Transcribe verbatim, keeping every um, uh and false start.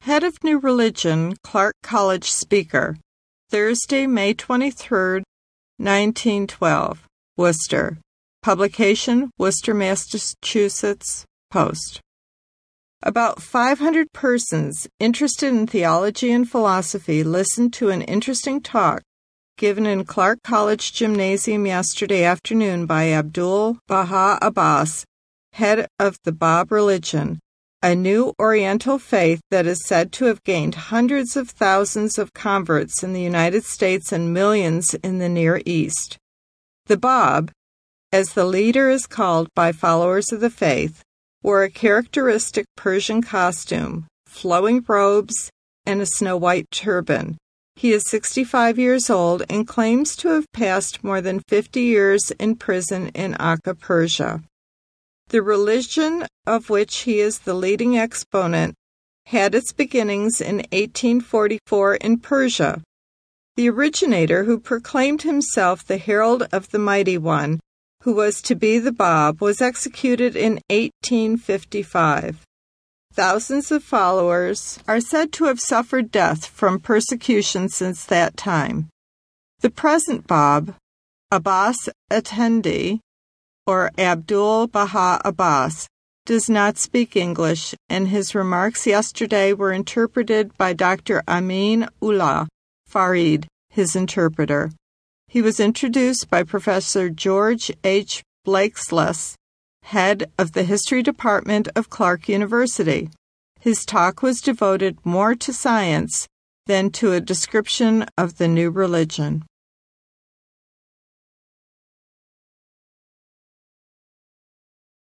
Head of New Religion, Clark College speaker, Thursday, May twenty-third, nineteen twelve, Worcester. Publication, Worcester, Massachusetts, Post. About five hundred persons interested in theology and philosophy listened to an interesting talk given in Clark College Gymnasium yesterday afternoon by Abdul Baha Abbas, head of the Bab religion, a new Oriental faith that is said to have gained hundreds of thousands of converts in the United States and millions in the Near East. The Bab, as the leader is called by followers of the faith, wore a characteristic Persian costume, flowing robes, and a snow-white turban. He is sixty-five years old and claims to have passed more than fifty years in prison in Akka, Persia. The religion of which he is the leading exponent had its beginnings in eighteen forty-four in Persia. The originator, who proclaimed himself the herald of the Mighty One, who was to be the Bab, was executed in eighteen fifty-five. Thousands of followers are said to have suffered death from persecution since that time. The present Bab, Abbas Effendi, or Abdul Baha Abbas, does not speak English, and his remarks yesterday were interpreted by Doctor Amin Ullah Farid, his interpreter. He was introduced by Professor George H. Blakesless, head of the History Department of Clark University. His talk was devoted more to science than to a description of the new religion.